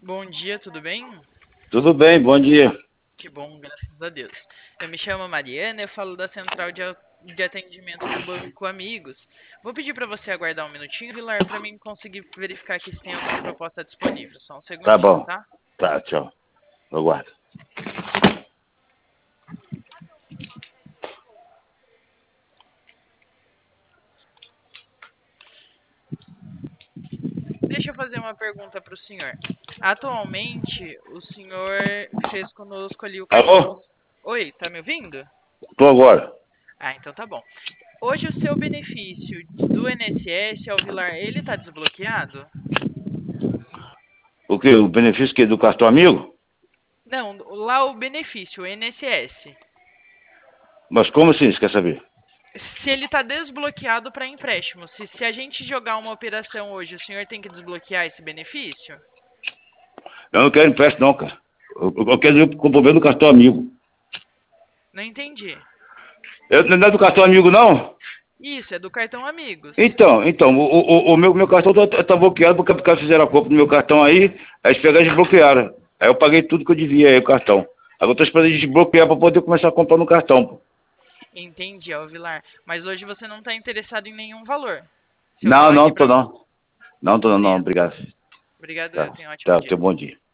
Bom dia, tudo bem? Tudo bem, bom dia. Que bom, graças a Deus. Eu me chamo Mariana, eu falo da central de atendimento do Banco Amigos. Vou pedir para você aguardar um minutinho, Vilar, para mim conseguir verificar aqui se tem alguma proposta disponível. Só um Tá segundinho, bom. tá? Tá, tchau. Eu guardo. Deixa eu fazer uma pergunta para o senhor. Atualmente, o senhor fez conosco ali o cartão. Alô? Oi, tá me ouvindo? Tô agora. Ah, então tá bom. Hoje o seu benefício do INSS ao Vilar, ele tá desbloqueado? O que? O benefício que do cartão amigo? Não, lá o benefício, o INSS. Mas como assim, você quer saber? Se ele está desbloqueado para empréstimo, se a gente jogar uma operação hoje, o senhor tem que desbloquear esse benefício? Eu não quero empréstimo não, cara. Eu quero ir com o problema do cartão amigo. Não entendi. Não é do cartão amigo, não? Isso, é do cartão Amigos. Então, o meu cartão tá bloqueado porque os caras fizeram a compra do meu cartão aí eles pegaram e desbloquearam. Aí eu paguei tudo que eu devia aí, o cartão. Agora eu tô esperando eles desbloquear para poder começar a comprar no cartão, pô. Entendi, Alvilar. Mas hoje você não está interessado em nenhum valor. Se eu Não, falar aqui não, tô para. não. Não, tô não, não, Beleza. obrigado. Obrigado, eu Tá, tenho um ótimo tá, dia. teu bom dia.